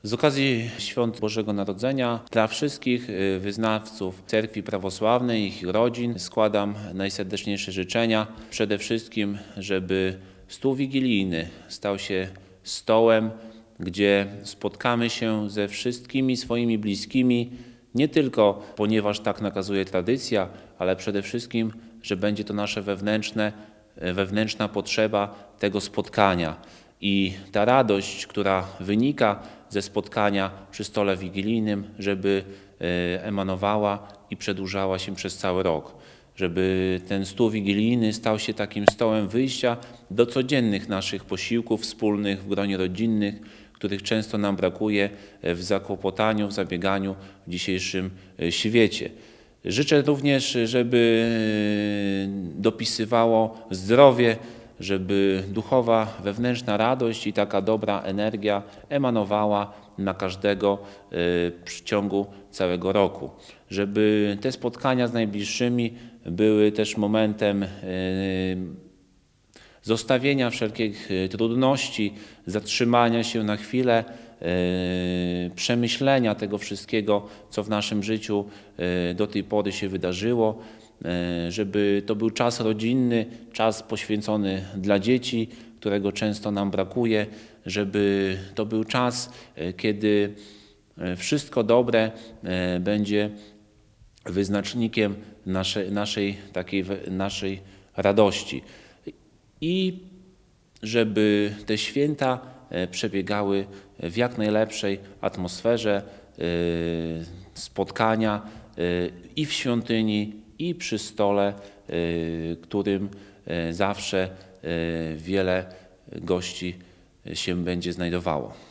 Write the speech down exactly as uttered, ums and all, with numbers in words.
Z okazji Świąt Bożego Narodzenia dla wszystkich wyznawców cerkwi prawosławnej i ich rodzin składam najserdeczniejsze życzenia. Przede wszystkim, żeby stół wigilijny stał się stołem, gdzie spotkamy się ze wszystkimi swoimi bliskimi, nie tylko ponieważ tak nakazuje tradycja, ale przede wszystkim, że będzie to nasze wewnętrzne, wewnętrzna potrzeba tego spotkania. I ta radość, która wynika ze spotkania przy stole wigilijnym, żeby emanowała i przedłużała się przez cały rok. Żeby ten stół wigilijny stał się takim stołem wyjścia do codziennych naszych posiłków wspólnych w gronie rodzinnych, których często nam brakuje w zakłopotaniu, w zabieganiu w dzisiejszym świecie. Życzę również, żeby dopisywało zdrowie, żeby duchowa, wewnętrzna radość i taka dobra energia emanowała na każdego w ciągu całego roku. Żeby te spotkania z najbliższymi były też momentem zostawienia wszelkich trudności, zatrzymania się na chwilę, przemyślenia tego wszystkiego, co w naszym życiu do tej pory się wydarzyło, żeby to był czas rodzinny, czas poświęcony dla dzieci, którego często nam brakuje, żeby to był czas, kiedy wszystko dobre będzie wyznacznikiem naszej, naszej, takiej naszej radości. I żeby te święta przebiegały w jak najlepszej atmosferze spotkania i w świątyni, i przy stole, którym zawsze wiele gości się będzie znajdowało.